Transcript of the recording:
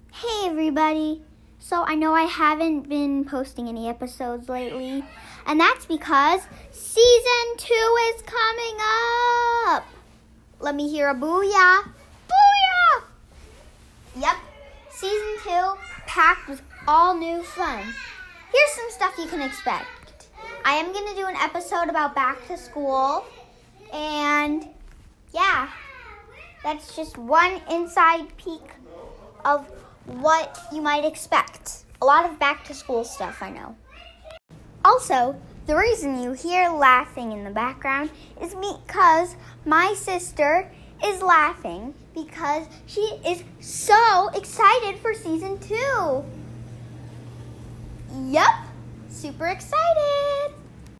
Hey everybody! So I know I haven't been posting any episodes lately, and that's because Season 2 is coming up! Let me hear a booyah! Booyah! Yep, Season 2 packed with all new fun. Here's some stuff you can expect. I am going to do an episode about back to school, and yeah, that's just one inside peek of what you might expect. A lot of back-to-school stuff, I know. Also, the reason you hear laughing in the background is because my sister is laughing because she is so excited for Season 2. Yup, super excited.